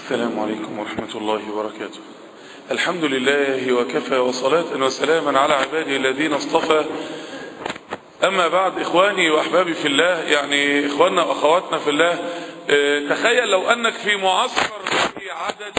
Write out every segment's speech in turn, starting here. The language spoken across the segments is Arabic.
السلام عليكم ورحمة الله وبركاته. الحمد لله وكفى، وصلاة وسلاما على عباده الذين اصطفى. أما بعد، إخواني وأحبابي في الله، يعني إخواننا وأخواتنا في الله، تخيل لو أنك في معسكر في عدد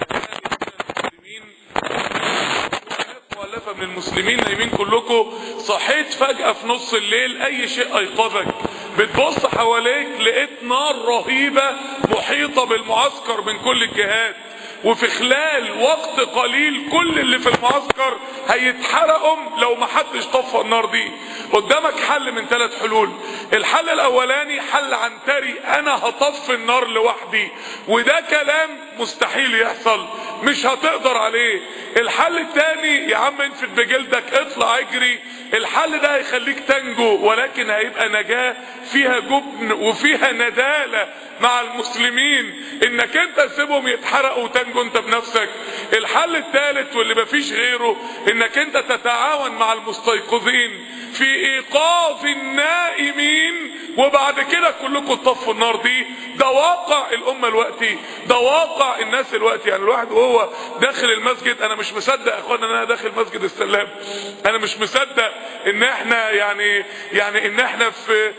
مؤلفة من المسلمين نايمين كلكم، صحيت فجأة في نص الليل أي شيء أيقظك، بتبص حواليك لقيت نار رهيبة محيطة بالمعسكر من كل الجهات، وفي خلال وقت قليل كل اللي في المعسكر هيتحرقوا لو ما حدش طفى النار دي. قدامك حل من 3 حلول. الحل الاولاني حل عنتري، انا هطفي النار لوحدي، وده كلام مستحيل يحصل، مش هتقدر عليه. الحل الثاني، يا عم انفد بجلدك اطلع اجري. الحل ده هيخليك تنجو، ولكن هيبقى نجاة فيها جبن وفيها ندالة مع المسلمين، انك انت تسيبهم يتحرقوا وتنجو انت بنفسك. الحل الثالث واللي مفيش غيره، انك انت تتعاون مع المستيقظين في ايقاظ النائمين، وبعد كده كلكم تطفوا النار دي. ده واقع الامه الوقتي، ده واقع الناس الوقتي. يعني الواحد وهو داخل المسجد، انا مش مصدق يا اخوانا ان انا داخل مسجد السلام، انا مش مصدق ان احنا يعني ان احنا في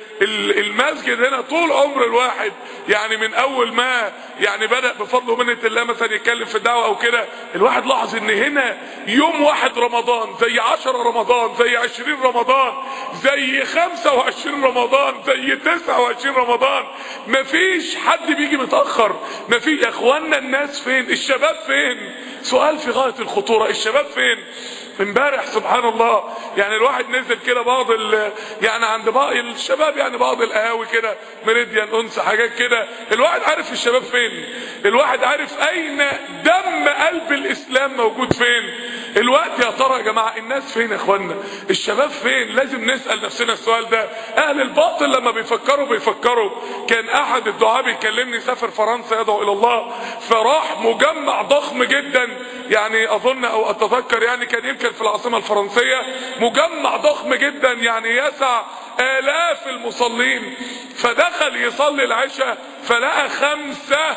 المسجد هنا. طول عمر الواحد يعني من اول ما يعني بدأ بفضل ومنة الله مثلا يتكلم في الدعوة او كده، الواحد لاحظ ان هنا يوم 1 رمضان زي 10 رمضان زي 20 رمضان زي 25 رمضان زي 29 رمضان. مفيش حد بيجي متأخر، مفيش. يا اخوانا الناس فين؟ الشباب فين؟ سؤال في غاية الخطورة، الشباب فين؟ امبارح سبحان الله يعني الواحد نزل كده بعض يعني عند بعض الشباب، يعني بعض القهاوي كده، ميريديان، انس، حاجات كده. الواحد عارف الشباب فين، الواحد عارف اين دم قلب الاسلام موجود فين. الوقت يا ترى يا جماعه الناس فين يا اخوانا؟ الشباب فين؟ لازم نسال نفسنا السؤال ده. اهل الباطل لما بيفكروا كان احد الدعاة بيكلمني، سافر فرنسا يدعو الى الله، فراح مجمع ضخم جدا، يعني اظن او اتذكر يعني كان يمكن في العاصمة الفرنسية، مجمع ضخم جدا يعني يسع آلاف المصلين. فدخل يصلي العشاء فلقى 5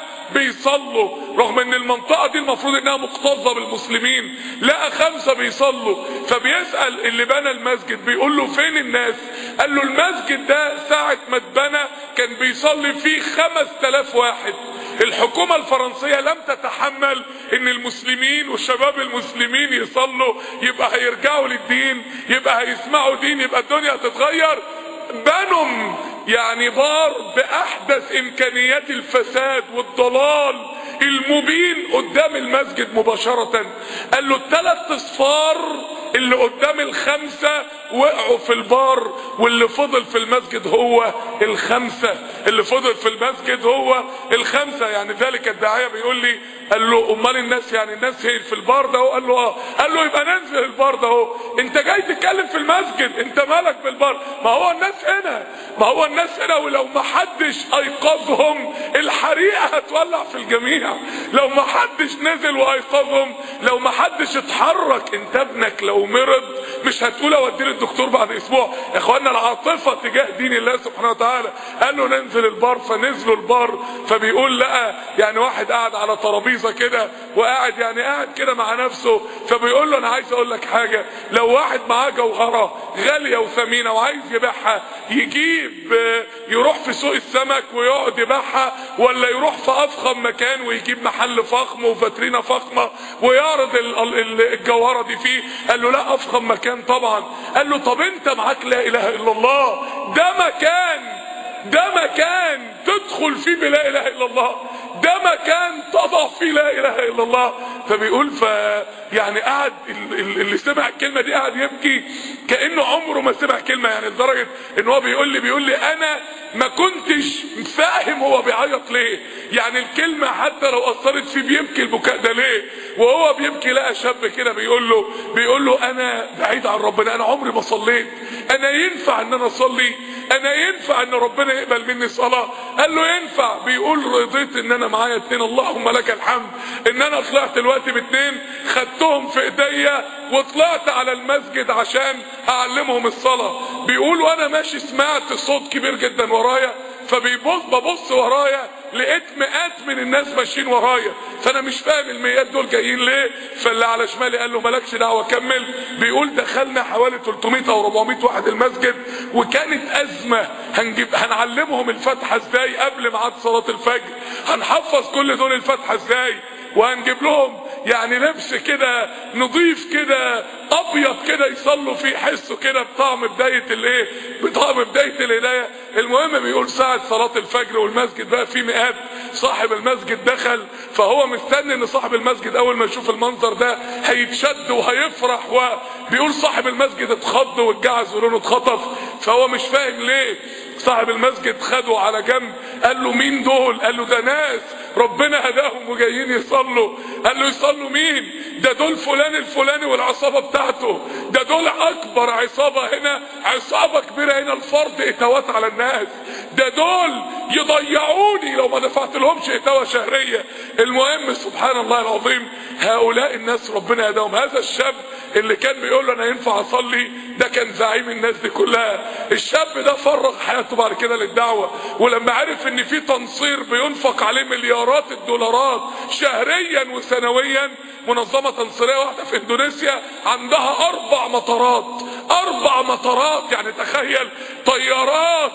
بيصلوا، رغم ان المنطقة دي المفروض انها مكتظة بالمسلمين، لقى 5 بيصلوا. فبيسأل اللي بنى المسجد، بيقول له فين الناس؟ قال له المسجد ده ساعة ما اتبنى كان بيصلي فيه 5000 واحد. الحكومة الفرنسية لم تتحمل ان المسلمين والشباب المسلمين يصلوا، يبقى هيرجعوا للدين، يبقى هيسمعوا دين، يبقى الدنيا هتتغير. بنوا يعني بار باحدث امكانيات الفساد والضلال المبين قدام المسجد مباشرة. قال له 3 اصفار اللي قدام ال5 وقعوا في البار، واللي فضل في المسجد هو ال5، اللي فضل في المسجد هو ال5. يعني ذلك الداعية بيقول لي، قال له امال الناس، يعني الناس هي في البار ده؟ قال له اه. قال له يبقى ننزل البار ده اهو، انت جاي تتكلم في المسجد، انت مالك بالبار؟ ما هو الناس هنا، ما هو الناس هنا، ولو ما حدش ايقظهم الحريقة هتولع في الجميع. لو ما حدش نزل وايقظهم، لو ما حدش اتحرك. انت ابنك لو مرض مش هتقول اوديه للدكتور بعد اسبوع. يا اخوانا العاطفة تجاه دين الله سبحانه وتعالى. قال له ننزل البار، فنزلوا البار. فبيقول لقى يعني واحد قاعد على ترابيزه كده، وقاعد يعني قاعد كده مع نفسه، فبيقول له انا عايز اقول لك حاجه، لو واحد معاه جوهره غاليه وثمينه وعايز يبيعها، يجيب يروح في سوق السمك ويقعد يبيعها، ولا يروح في افخم مكان ويجيب محل فخم وفاترينه فخمه ويعرض الجوهره دي فيه؟ قال له لا، افخم مكان طبعا. قال له طب انت معاك لا اله الا الله، ده مكان تدخل فيه بلا اله الا الله، ده مكان تضع فيه لا اله الا الله. فبيقول يعني قعد اللي سمع الكلمه دي قعد يبكي كانه عمره ما سمع كلمه، يعني لدرجه ان هو بيقول لي انا ما كنتش فاهم هو بيعيط ليه. يعني الكلمه حتى لو اثرت فيه بيبكي البكاء ده ليه؟ وهو بيبكي لقى شاب كده بيقول له انا بعيد عن ربنا، انا عمري ما صليت، انا ينفع ان انا اصلي؟ انا ينفع ان ربنا يقبل مني صلاة؟ قال له ينفع. بيقول رضيت ان انا معايا 2، اللهم لك الحمد، ان انا طلعت دلوقتي ب2 خدتهم في ايديا وطلعت على المسجد عشان اعلمهم الصلاة. بيقول وانا ماشي سمعت صوت كبير جدا ورايا، فببص ورايا لقيت مئات من الناس ماشيين ورايا، فانا مش فاهم المئات دول جايين ليه. فاللي على شمالي قال له مالكش دعوه كمل. بيقول دخلنا حوالي 300 او 400 واحد المسجد، وكانت ازمه. هنعلمهم الفاتحه ازاي قبل ميعاد صلاه الفجر، هنحفظ كل دول الفاتحه ازاي، وهنجيب لهم يعني لبس كده نضيف كده ابيض كده يصلوا فيه، يحسوا كده بطعم بدايه الايه، بطعم بدايه الهدايه. المهم بيقول ساعه صلاه الفجر والمسجد بقى فيه مئات. صاحب المسجد دخل، فهو مستني ان صاحب المسجد اول ما يشوف المنظر ده هيتشد وهيفرح، وبيقول صاحب المسجد اتخض واتجعز ولونه اتخطف، فهو مش فاهم ليه. صاحب المسجد خده على جنب قال له مين دول؟ قال له ده ناس ربنا هداهم وجايين يصلوا. قال له يصلوا مين؟ ده دول فلان الفلاني والعصابه بتاعته، ده دول اكبر عصابه هنا، عصابه كبيره هنا، الفرد اتوات على الناس، ده دول يضيعوني لو ما دفعت لهمش اتوه شهريه. المهم سبحان الله العظيم، هؤلاء الناس ربنا هداهم. هذا الشاب اللي كان بيقول له انا ينفع اصلي، ده كان زعيم الناس دي كلها. الشاب ده فرغ حياته بعد كده للدعوه، ولما عرف ان في تنصير بينفق عليه مليارات الدولارات شهريا وسنويا، منظمه تنصيريه واحده في اندونيسيا عندها 4 مطارات، 4 مطارات، يعني تخيل طيارات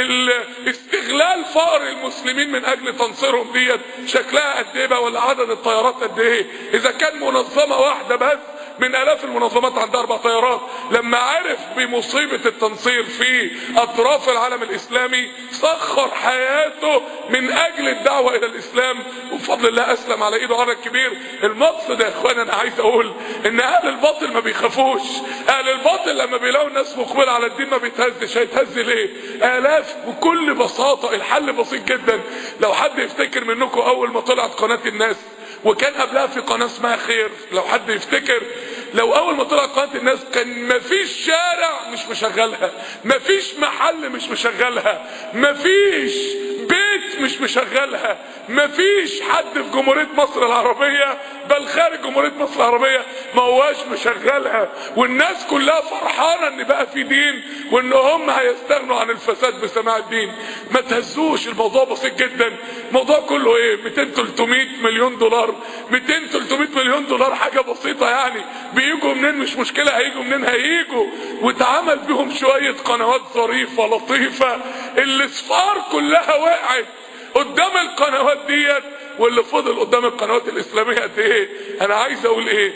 استغلال فقر المسلمين من اجل تنصيرهم ديت شكلها قد ايه بقى، ولا عدد الطيارات قد ايه؟ اذا كان منظمه واحده بس من الاف المنظمات عندها 4 طيارات. لما عرف بمصيبة التنصير في اطراف العالم الاسلامي سخر حياته من اجل الدعوة الى الاسلام، وبفضل الله اسلم على ايده عدد كبير. المقصد يا اخوانا انا عايز اقول ان اهل الباطل ما بيخافوش. اهل الباطل لما بيلاقوا الناس مقبلة على الدين ما بيتهزش. هيتهز ليه؟ الاف. بكل بساطة الحل بسيط جدا. لو حد يفتكر منكم اول ما طلعت قناة الناس، وكان قبلها في قناة اسمها خير، لو حد يفتكر، لو اول ما طلعت قناة الناس كان مفيش شارع مش مشغلها، مفيش محل مش مشغلها، مفيش بيت مش مشغلها، مفيش حد في جمهورية مصر العربية بل خارج جمهورية مصر العربية ما هواش مشغلها. والناس كلها فرحانة ان بقى في دين، وان هم هيستغنوا عن الفساد بسماع الدين. ما تهزوش، الموضوع بسيط جدا. الموضوع كله ايه؟ 200-300 مليون دولار. 200-300 مليون دولار حاجة بسيطة يعني، بيجوا منين مش مشكلة، هيجوا منين هيجوا. واتعمل بهم شوية قنوات ظريفة لطيفة، الصفار كلها وقعت قدام القنوات ديت، واللي فضل قدام القنوات الاسلامية قد ايه؟ انا عايز اقول ايه؟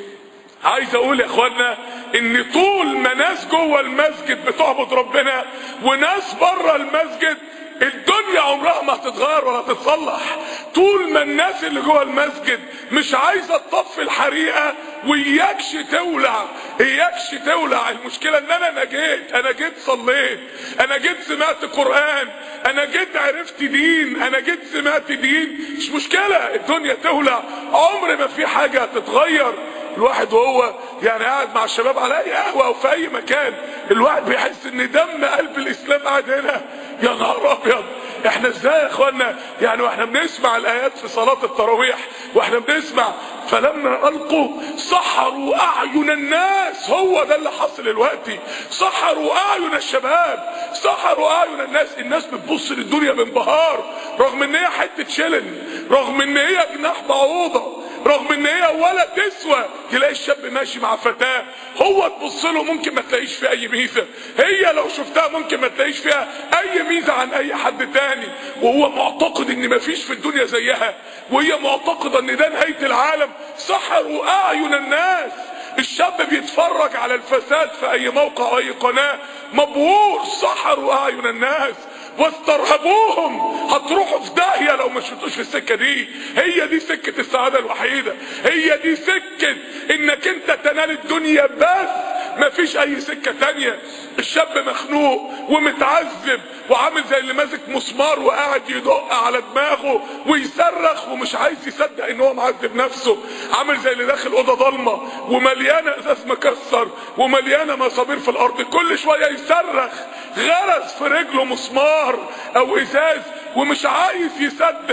عايز اقول يا اخوانا ان طول ما ناس جوه المسجد بتعبد ربنا وناس بره المسجد، الدنيا عمرها ما هتتغير ولا تتصلح. طول ما الناس اللي جوه المسجد مش عايزه تطفي الحريقه وياكش تولع، اياكش تولع. المشكله ان انا جيت صليت، انا جيت سمعت قران، انا جيت عرفت دين، انا جيت سمعت دين، مش مشكله الدنيا تولع. عمر ما في حاجه هتتغير. الواحد وهو يعني قاعد مع الشباب على اي قهوه او في اي مكان، الواحد بيحس ان دم قلب الاسلام قاعد هنا. يا نهار ابيض، احنا ازاي يا اخوانا يعني واحنا بنسمع الايات في صلاه التراويح، واحنا بنسمع فلما القوا سحروا اعين الناس. هو ده اللي حصل دلوقتي، سحروا اعين الشباب، سحروا اعين الناس. الناس بتبص للدنيا بانبهار، رغم ان هي حته شلن، رغم ان هي جناح بعوضه، رغم ان هي ولا تسوى. تلاقي الشاب ماشي مع فتاة، هو تبص له ممكن ما تلاقيش فيها اي ميزة، هي لو شفتها ممكن ما تلاقيش فيها اي ميزة عن اي حد تاني، وهو معتقد ان مفيش في الدنيا زيها، وهي معتقدة ان ده نهاية العالم. سحروا اعين الناس. الشاب بيتفرج على الفساد في اي موقع او اي قناة مبهور. سحروا اعين الناس واسترهبوهم. هتروحوا في داهية لو ما شفتوش في السكة دي. هي دي سكة السعادة الوحيدة، هي دي سكة انك انت تنال الدنيا بس، مفيش اي سكة تانية. الشاب مخنوق ومتعذب وعامل زي اللي ماسك مسمار وقاعد يدق على دماغه ويصرخ ومش عايز يصدق ان هو معذب نفسه. عامل زي اللي داخل اوضه ضلمه ومليانه ازاز مكسر ومليانه مصابير في الارض، كل شويه يصرخ، غرس في رجله مسمار او ازاز ومش عايز يصدق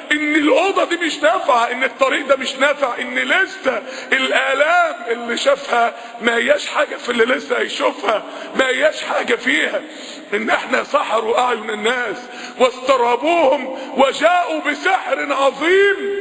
ان الاوضه دي مش نافعه، ان الطريق ده مش نافع، ان لسه الالام اللي شافها ما هياش حاجه في اللي لسه هيشوفها، ما هياش حاجه فيها. ان احنا سحروا اعين الناس واسترهبوهم وجاءوا بسحر عظيم.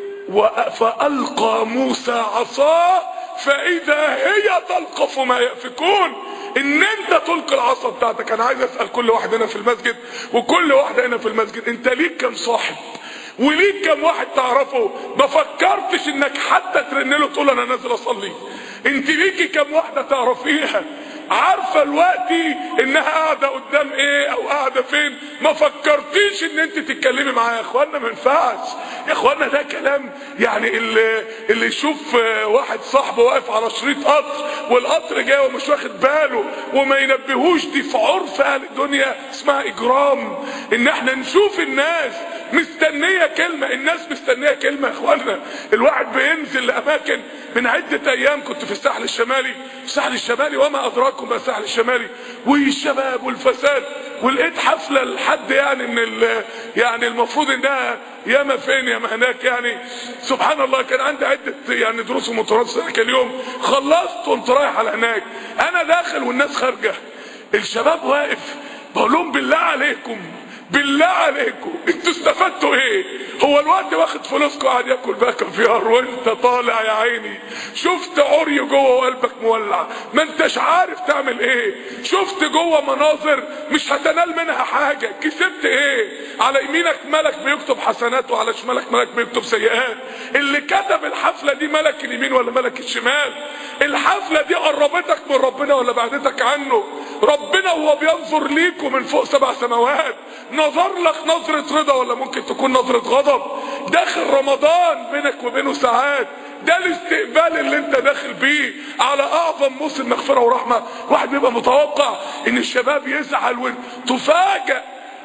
فألقى موسى عصاه فإذا هي تلقف ما يأفكون. ان انت تلقي العصا بتاعتك. انا عايز اسأل كل واحد هنا في المسجد وكل واحدة هنا في المسجد، انت ليك كم صاحب وليك كم واحد تعرفه ما فكرتش انك حتى ترن له تقول انا نازل اصلي؟ انت ليكي كم واحدة تعرفيها عارفة دلوقتي انها قاعدة قدام ايه او قاعدة فين؟ ما فكرتيش ان انت تتكلمي معاها؟ يا اخوانا ما ينفعش يا اخوانا، ده كلام يعني اللي يشوف واحد صاحبه واقف على شريط قطر والقطر جاي ومش واخد باله وما ينبهوش، دي في عرف اهل الدنيا اسمها اجرام. ان احنا نشوف الناس مستنية كلمة، الناس مستنية كلمة يا اخوانا. الواحد بينزل لاماكن. من عدة ايام كنت في الساحل الشمالي، الساحل الشمالي وما ادراكم ما الساحل الشمالي، والشباب والفساد، ولقيت حفلة لحد يعني من يعني المفروض انها ياما فين ياما هناك يعني. سبحان الله كان عندي عدة يعني دروس ومترصة اليوم، خلصت وانت رايح على هناك. انا داخل والناس خارجة، الشباب واقف بقول لهم بالله عليكم بالله عليكم انتوا استفدتوا ايه؟ هو الوقت واخد فلوسكم قاعد ياكل بقى كافيار وانت طالع يا عيني شفت عري جوه وقلبك مولع ما انتش عارف تعمل ايه، شفت جوه مناظر مش هتنال منها حاجه، كسبت ايه؟ على يمينك ملك بيكتب حسنات وعلى شمالك ملك بيكتب سيئات. اللي كتب الحفله دي ملك اليمين ولا ملك الشمال؟ الحفله دي قربتك من ربنا ولا بعدتك عنه؟ ربنا وهو بينظر ليكم من فوق 7 سماوات نظر لك نظرة رضا ولا ممكن تكون نظرة غضب؟ داخل رمضان بينك وبينه ساعات، ده الاستقبال اللي انت داخل بيه على اعظم موسم مغفرة ورحمة. واحد بيبقى متوقع ان الشباب يزعل وتفاجأ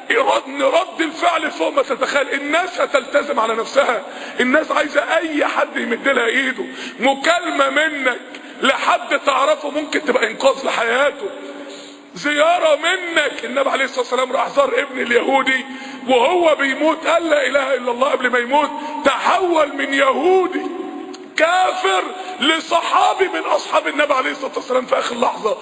ان رد الفعل فوق ما تتخيل. الناس هتلتزم على نفسها، الناس عايزة اي حد يمد لها ايده. مكالمة منك لحد تعرفه ممكن تبقى انقاذ لحياته، زيارة منك. النبي عليه الصلاة والسلام راح زار ابن اليهودي وهو بيموت قال لا اله الا الله قبل ما يموت، تحول من يهودي كافر لصحابي من اصحاب النبي عليه الصلاة والسلام في اخر لحظة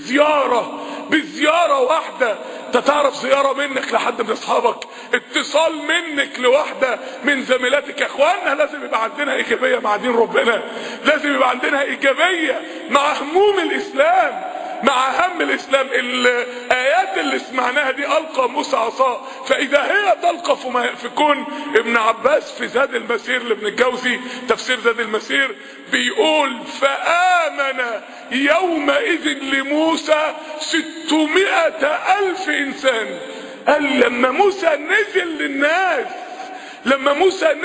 بزيارة واحدة. انت تعرف زيارة منك لحد من اصحابك، اتصال منك لواحدة من زميلاتك. يا اخوانا لازم يبقى عندنا ايجابية مع دين ربنا، لازم يبقى عندنا ايجابية مع هموم الاسلام، مع هم الاسلام. الايات اللي سمعناها دي القى موسى عصاه فاذا هي تلقف ما يأفكون. ابن عباس في زاد المسير لابن الجوزي تفسير زاد المسير بيقول فآمن يومئذ لموسى 600,000 انسان. قال لما موسى نزل للناس، لما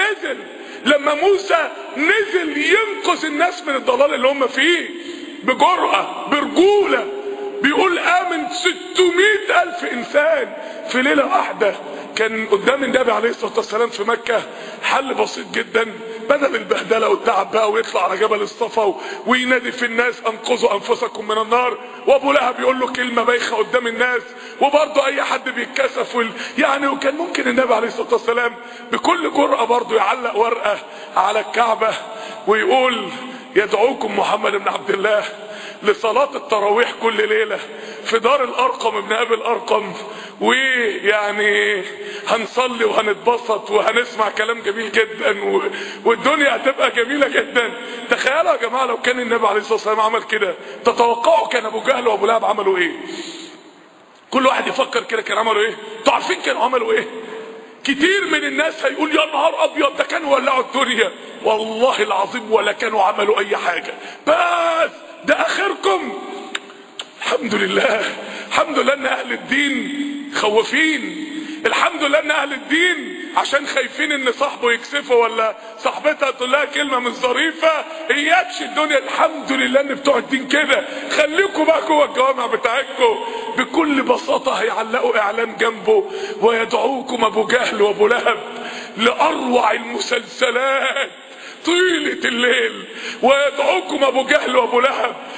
موسى نزل ينقذ الناس من الضلال اللي هم فيه بجرأة برجولة، بيقول آمن 600,000 إنسان في ليلة واحدة. كان قدام النبي عليه الصلاة والسلام في مكة حل بسيط جدا، بدل البهدلة والتعب بقى ويطلع على جبل الصفا وينادي في الناس انقذوا انفسكم من النار، وابو لهب يقول له كلمة بايخة قدام الناس، وبرضه اي حد بيتكسف يعني. وكان ممكن النبي عليه الصلاة والسلام بكل جرأة برضه يعلق ورقة على الكعبة ويقول يدعوكم محمد بن عبد الله لصلاة التراويح كل ليلة في دار الارقم ابن ابي الارقم، ويعني هنصلي وهنتبسط وهنسمع كلام جميل جدا والدنيا هتبقى جميلة جدا. تخيلوا يا جماعة لو كان النبي عليه الصلاة والسلام عمل كده، تتوقعوا كان ابو جهل وابو لهب عملوا ايه؟ كل واحد يفكر كده كان عملوا ايه؟ انتوا عارفين كانوا عملوا ايه؟ كتير من الناس هيقول يا نهار ابيض ده كانوا ولعوا الدنيا، والله العظيم ولا كانوا عملوا اي حاجة، بس ده اخركم. الحمد لله، الحمد لله ان اهل الدين خوافين، الحمد لله ان اهل الدين عشان خايفين ان صاحبه يكسفه ولا صاحبتها تقول لها كلمه مش ظريفه اياكش الدنيا. الحمد لله ان بتوع الدين كده، خليكم بقى جوه الجوامع بتاعتكم. بكل بساطه هيعلقوا اعلان جنبه ويدعوكم ابو جهل وابو لهب لاروع المسلسلات طيلة الليل، ويدعوكم ابو جهل وابو لهب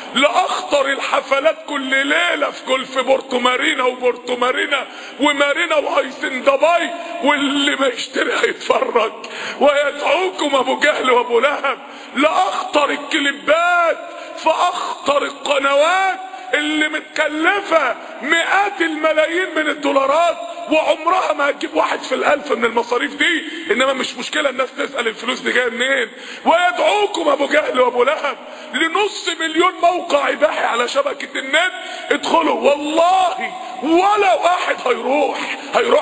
لاخطر الحفلات كل ليله في بورتو مارينا وبورتو مارينا ومارينا وهيسن دبي، واللي ما يشتري هيتفرج. ويدعوكم ابو جهل وابو لهب لاخطر الكليبات في اخطر القنوات اللي متكلفة مئات الملايين من الدولارات، وعمرها ما هتجيب 1 في الألف من المصاريف دي. انما مش مشكلة الناس تسأل الفلوس دي جاية منين. ويدعوكم ابو جهل وابو لهب لنص مليون موقع اباحي على شبكة النت. ادخلوا والله ولا واحد هيروح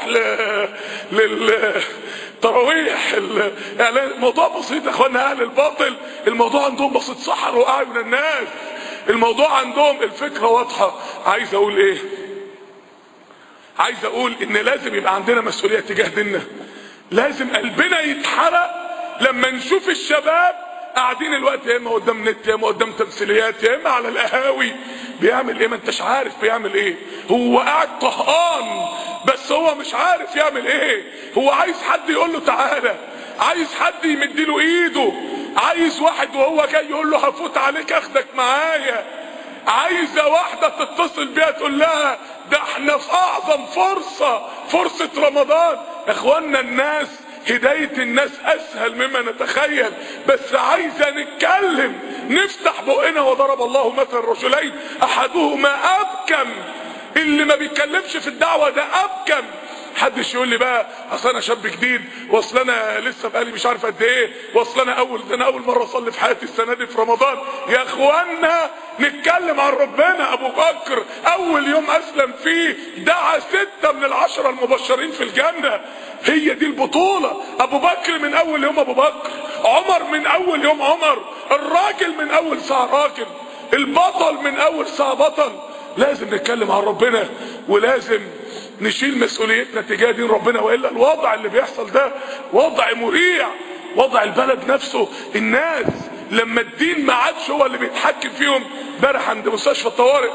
للتراويح. يعني الموضوع بسيط يا اخوانا. اهل الباطل الموضوع عندهم بسيط، سحروا اعين الناس. الموضوع عندهم الفكرة واضحة. عايز اقول ايه؟ عايز اقول ان لازم يبقى عندنا مسؤولية تجاه ديننا. لازم قلبنا يتحرق لما نشوف الشباب قاعدين الوقت يا اما قدام نت يا اما قدام تمثيليات يا اما على القهاوي. بيعمل ايه؟ ما انتش عارف بيعمل ايه. هو قاعد طهقان بس هو مش عارف يعمل ايه. هو عايز حد يقول له تعالى، عايز حد يمديله ايده، عايز واحد وهو جاي يقول له هفوت عليك اخدك معايا، عايزه واحده تتصل بيها تقول لها ده احنا في اعظم فرصه رمضان. اخوانا الناس هدايه الناس اسهل مما نتخيل، بس عايزه نتكلم نفتح بقنا. وضرب الله مثل رجلين احدهما ابكم. اللي ما بيتكلمش في الدعوه ده ابكم. محدش يقول لي بقى اصل انا شاب جديد، واصل انا لسه بقالي مش عارف قد ايه، واصل انا اول مره اصلي في حياتي السنه دي في رمضان. يا اخوانا نتكلم عن ربنا. ابو بكر اول يوم اسلم فيه دعا 6 من ال10 المبشرين في الجنه. هي دي البطوله. ابو بكر من اول يوم ابو بكر، عمر من اول يوم عمر، الراجل من اول ساعه راجل، البطل من اول ساعه بطل. لازم نتكلم عن ربنا ولازم نشيل مسؤوليتنا تجاه دين ربنا، والا الوضع اللي بيحصل ده وضع مريع. وضع البلد نفسه، الناس لما الدين ما عادش هو اللي بيتحكم فيهم. امبارح عند مستشفى الطوارئ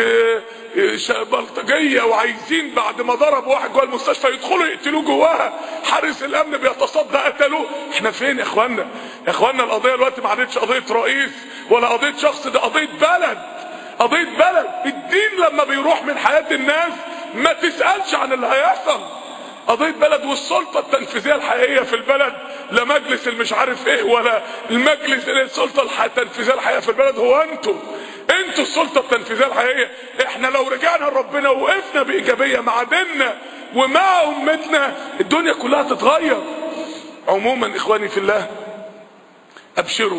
بلطجيه وعايزين بعد ما ضربوا واحد جوه المستشفى يدخلوا يقتلوه جواها، حارس الامن بيتصدى قتلوه. احنا فين يا اخوانا؟ يا اخوانا القضيه دلوقتي ما عادتش قضيه رئيس ولا قضيه شخص، ده قضيه بلد. قضيه بلد. الدين لما بيروح من حياه الناس ما تسألش عن اللي هيحصل. قضية بلد. والسلطة التنفيذية الحقيقية في البلد لا مجلس المش عارف ايه ولا المجلس. السلطة التنفيذية الحقيقية في البلد هو انتوا السلطة التنفيذية الحقيقية. احنا لو رجعنا لربنا ووقفنا بإيجابية مع ديننا ومع امتنا الدنيا كلها تتغير. عموما اخواني في الله ابشروا،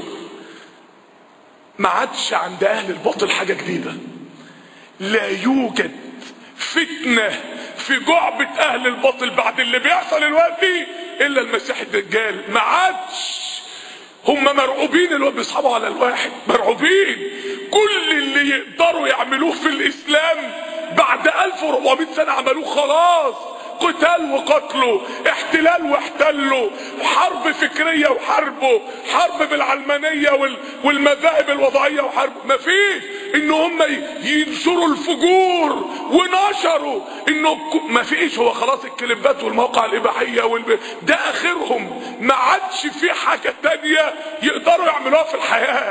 ما عادش عند اهل الباطل حاجة جديدة. لا يوجد فتنة في جعبة اهل الباطل بعد اللي بيحصل دلوقتي الا المسيح الدجال. ما عادش. هم مرعوبين اللي بيصحبوا على الواحد، مرعوبين. كل اللي يقدروا يعملوه في الاسلام بعد 1400 سنة عملوه خلاص. قتال وقتله، احتلال واحتله، حرب فكرية وحربه، حرب بالعلمانية والمذاهب الوضعية وحرب. مفيش. ان هم ينشروا الفجور ونشروا انه مفيش. هو خلاص الكليبات والمواقع الاباحية ده اخرهم. ما عادش في حاجة تانية يقدروا يعملوها في الحياة.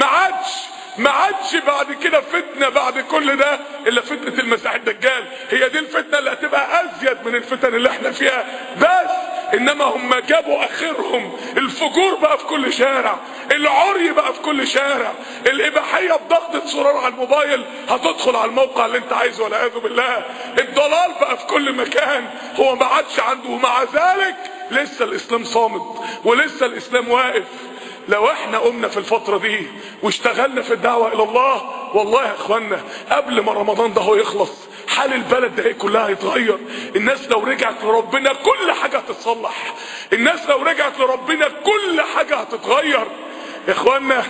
ما عادش بعد كده فتنة بعد كل ده الا فتنة المسيح الدجال. هي دي الفتنة اللي هتبقى ازيد من الفتن اللي احنا فيها. بس انما هم جابوا اخرهم. الفجور بقى في كل شارع، العري بقى في كل شارع، الاباحية بضغطة زرار على الموبايل هتدخل على الموقع اللي انت عايزه والعياذ بالله. الضلال بقى في كل مكان. هو ما عادش عنده، ومع ذلك لسه الاسلام صامد ولسه الاسلام واقف. لو احنا قمنا في الفترة دي واشتغلنا في الدعوة الى الله، والله يا اخوانا قبل ما رمضان ده هو يخلص حال البلد ده كلها هيتغير. الناس لو رجعت لربنا كل حاجة هتتصلح. الناس لو رجعت لربنا كل حاجة هتتغير. يا اخوانا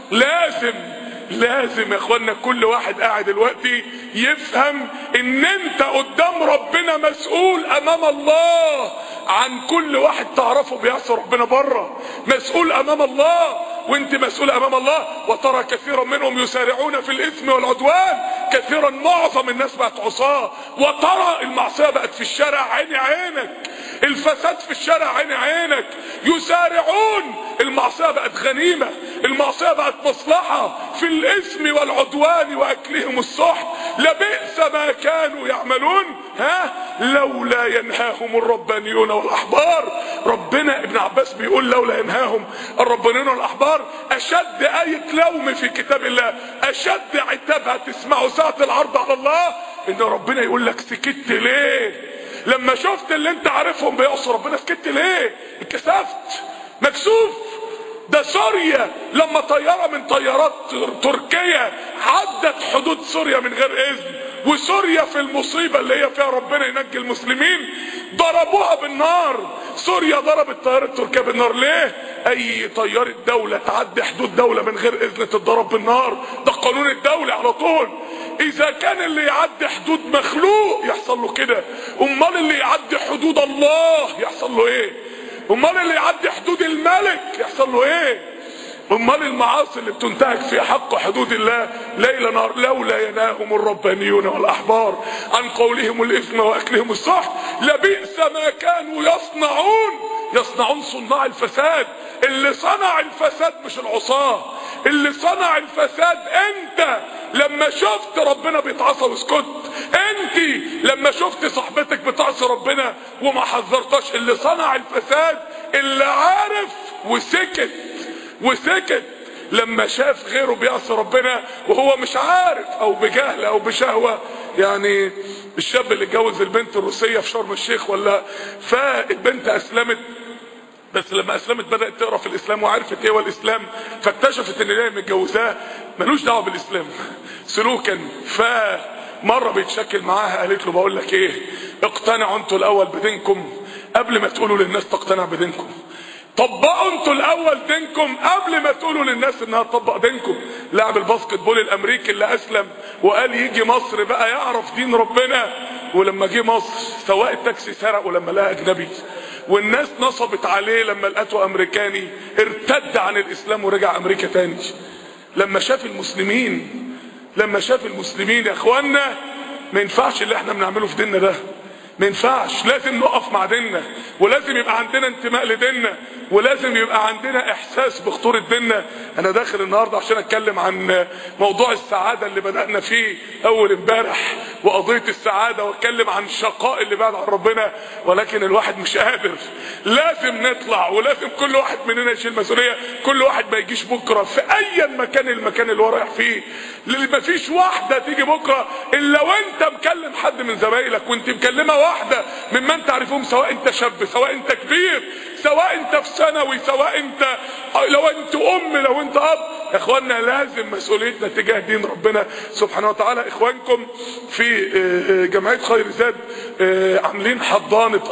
لازم يا اخوانا كل واحد قاعد دلوقتي يفهم ان انت قدام ربنا مسؤول امام الله عن كل واحد تعرفه بيعصي ربنا بره. مسؤول امام الله، وانت مسؤول امام الله. وترى كثيرا منهم يسارعون في الاثم والعدوان. كثيرا معظم الناس بقت عصاه. وترى المعصيه بقت في الشارع عيني عينك، الفساد في الشارع عيني عينك. يسارعون، المعصيه بقت غنيمه. المعصية بقت مصلحة في الإثم والعدوان وأكلهم السحت، لبئس ما كانوا يعملون. لولا ينهاهم الربانيون والأحبار. ربنا ابن عباس بيقول لولا ينهاهم الربانيون والأحبار أشد آية لوم في كتاب الله، أشد عتابها تسمعوا ساعة العرض على الله، إن ربنا يقول لك سكت ليه؟ لما شفت اللي انت عارفهم بيعصوا ربنا سكت ليه؟ اتكسفت، مكسوف. ده سوريا لما طيارة من طيارات تركيا عدت حدود سوريا من غير اذن، وسوريا في المصيبة اللي هي فيها ربنا ينجي المسلمين ضربوها بالنار. سوريا ضربت طيارة تركيا بالنار ليه؟ اي طيارة دولة تعدي حدود دولة من غير اذن تتضرب بالنار، ده قانون الدولة على طول. اذا كان اللي يعدي حدود مخلوق يحصل له كده، امال اللي يعدي حدود الله يحصل له ايه؟ امال اللي يعدي حدود الملك يحصل له ايه؟ امال المعاصي اللي بتنتهك في حق حدود الله ليل نهار. لولا ينهاهم الربانيون والاحبار عن قولهم الاثم واكلهم السحت لبئس ما كانوا يصنعون صناع الفساد. اللي صنع الفساد مش العصاة، اللي صنع الفساد انت. لما شفت ربنا بيتعصى واسكت، انت لما شفت صاحبتك بتعصي ربنا وما حذرتش، اللي صنع الفساد اللي عارف وسكت لما شاف غيره بيعصي ربنا وهو مش عارف او بجهل او بشهوة. يعني الشاب اللي اتجوز البنت الروسية في شرم الشيخ فالبنت اسلمت، بس لما اسلمت بدأت تقرا في الاسلام وعرفت ايه هو الاسلام، فاكتشفت ان اللي هي متجوزاه ملوش دعوه بالاسلام سلوكا. فمره بيتشكل معاها قالت له بقول لك ايه، اقتنعوا انتوا الاول بدينكم قبل ما تقولوا للناس تقتنع بدينكم. طبقوا انتوا الاول دينكم قبل ما تقولوا للناس انها تطبق دينكم. لاعب الباسكت بول الامريكي اللي اسلم وقال يجي مصر بقى يعرف دين ربنا، ولما جه مصر سواق التاكسي سرقه لما لقى اجنبي، والناس نصبت عليه لما لقته امريكاني، ارتد عن الاسلام ورجع امريكا تاني. لما شاف المسلمين يا اخوانا، ما ينفعش اللي احنا بنعمله في ديننا ده، ما ينفعش. لازم نقف مع ديننا، ولازم يبقى عندنا انتماء لديننا، ولازم يبقى عندنا احساس بخطورة ديننا. انا داخل النهاردة عشان اتكلم عن موضوع السعادة اللي بدأنا فيه اول امبارح، وقضية السعادة، واتكلم عن الشقاء اللي بعد عن ربنا، ولكن الواحد مش قادر. لازم نطلع، ولازم كل واحد مننا يشيل مسؤولية. كل واحد ما يجيش بكرة في اي المكان اللي هو رايح فيه، ما فيش واحدة تيجي بكرة الا وانت مكلم حد من زمايلك، وانت مكلمة واحدة ممن تعرفهم، سواء انت شاب سواء انت كبير سواء انت في ثانوي سواء انت لو انت لو انت اب. يا اخوانا لازم مسؤوليتنا تجاه دين ربنا سبحانه وتعالى. اخوانكم في جمعية خير زاد عاملين حضانة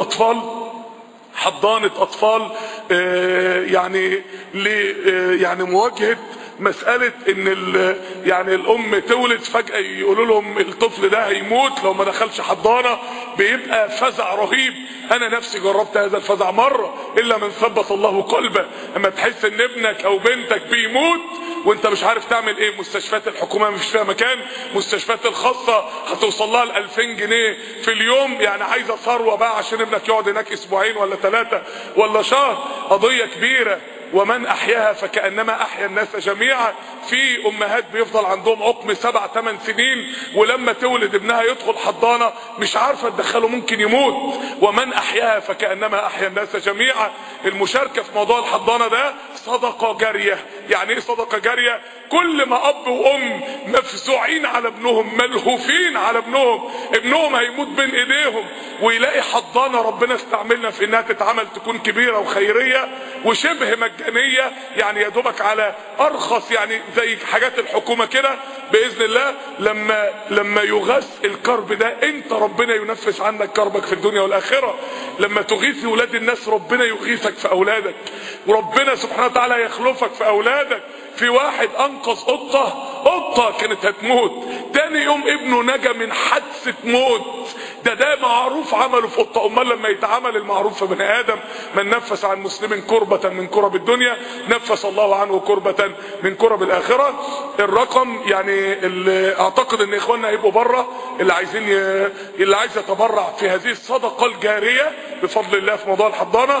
اطفال يعني مواجهة مسألة ان يعني الام تولد فجأة يقولوا لهم الطفل ده هيموت لو ما دخلش حضانة، بيبقى فزع رهيب. انا نفسي جربت هذا الفزع مرة، الا من ثبت الله قلبه. اما تحس ان ابنك او بنتك بيموت وانت مش عارف تعمل ايه، مستشفيات الحكومة مش فيها مكان، مستشفيات الخاصة هتوصل لها 2000 جنيه في اليوم، يعني عايزة ثروة بقى عشان ابنك يقعد هناك اسبوعين ولا 3 ولا شهر. قضية كبيرة. ومن احياها فكأنما احيا الناس جميعا. في امهات بيفضل عندهم عقم 7-8 سنين، ولما تولد ابنها يدخل حضانة مش عارفة تدخله ممكن يموت. ومن احياها فكأنما احيا الناس جميعا. المشاركة في موضوع الحضانة ده صدقة جارية. يعني ايه صدقة جارية؟ كل ما اب وام مفزوعين على ابنهم، ملهوفين على ابنهم هيموت بين ايديهم، ويلاقي حضانة ربنا استعملنا في انها تتعمل تكون كبيرة وخيرية وشبه مجانية، يعني يا دوبك على ارخص، يعني زي حاجات الحكومة كده باذن الله. لما يغث الكرب ده انت ربنا ينفس عنك كربك في الدنيا والاخرة. لما تغيث ولاد الناس ربنا يغيثك في اولادك، وربنا سبحانه وتعالى يخلفك في اولادك. في واحد انقذ قطة كانت هتموت، تاني يوم ابنه نجا من حادثة موت. ده معروف عمله في قطة. امال لما يتعمل المعروف في بني ادم، من نفس عن مسلم كربة من كرب الدنيا نفس الله عنه كربة من كرب الاخرة. الرقم يعني اللي اعتقد ان اخواننا هيبقوا بره، اللي عايز يتبرع في هذه الصدقة الجارية بفضل الله في موضوع الحضانة،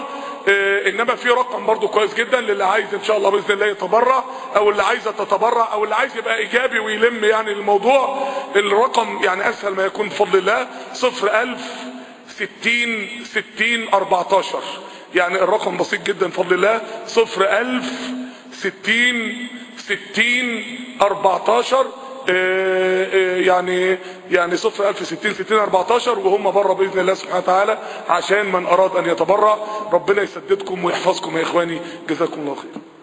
انما في رقم برضو كويس جدا للي عايز ان شاء الله باذن الله يتبرع، او اللي عايزه تتبرع، او اللي عايز يبقى ايجابي ويلم يعني الموضوع. الرقم يعني اسهل ما يكون بفضل الله 01000 60 60 14. يعني الرقم بسيط جدا بفضل الله 01000 60 60 14. يعني 01000 60 60 14 وهم بره باذن الله سبحانه وتعالى، عشان من اراد ان يتبرع. ربنا يسددكم ويحفظكم يا اخواني، جزاكم الله خير.